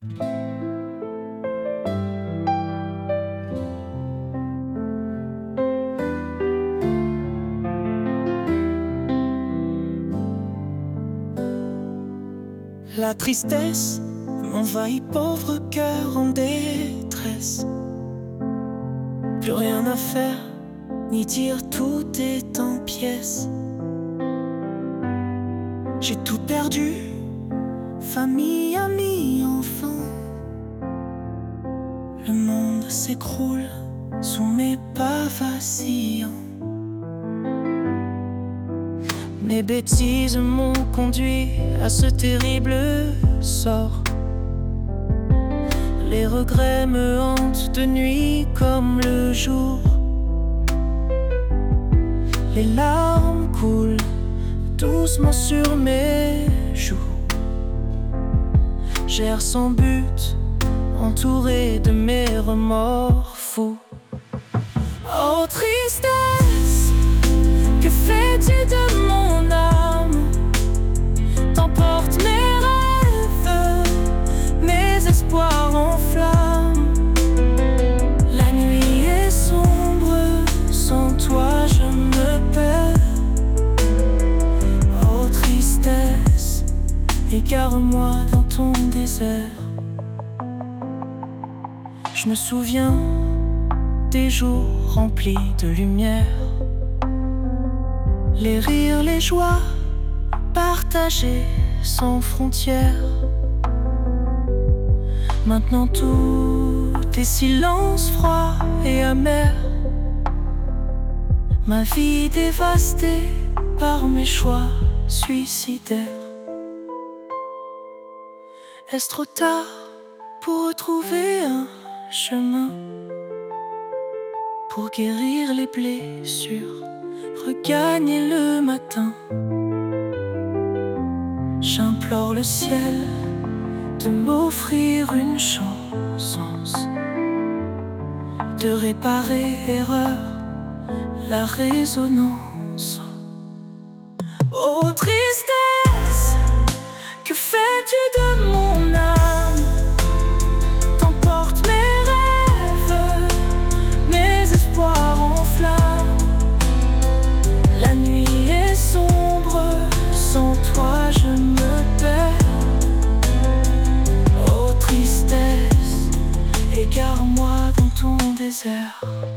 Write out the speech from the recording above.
La tristesse m'envahit, pauvre cœur en détresse. Plus rien à faire, ni dire, tout est en pièces. J'ai tout perdu, famille, amis, enfants. Le monde s'écroule sous mes pas vacillants. Mes bêtises m'ont conduit à ce terrible sort. Les regrets me hantent de nuit comme le jour. Les larmes coulent doucement sur mes joues. J'erre sans but, entouré de mes remords fous. Oh tristesse, que fais-tu de mon âme? T'emportes mes rêves, mes espoirs en flammes. La nuit est sombre, sans toi je me perds. Oh tristesse, égare-moi dans ton désert. Je me souviens des jours remplis de lumière, les rires, les joies partagées sans frontières. Maintenant tout est silence froid et amer. Ma vie dévastée par mes choix suicidaires. Est-ce trop tard pour retrouver un chemin, pour guérir les blessures, regagner le matin? J'implore le ciel de m'offrir une chance, de réparer erreur, la résonance. Oh tristesse, que fais-tu de mon âme? T'emportes mes rêves, mes espoirs en flammes. La nuit est sombre, sans toi je me perds. Oh tristesse, égare-moi dans ton désert.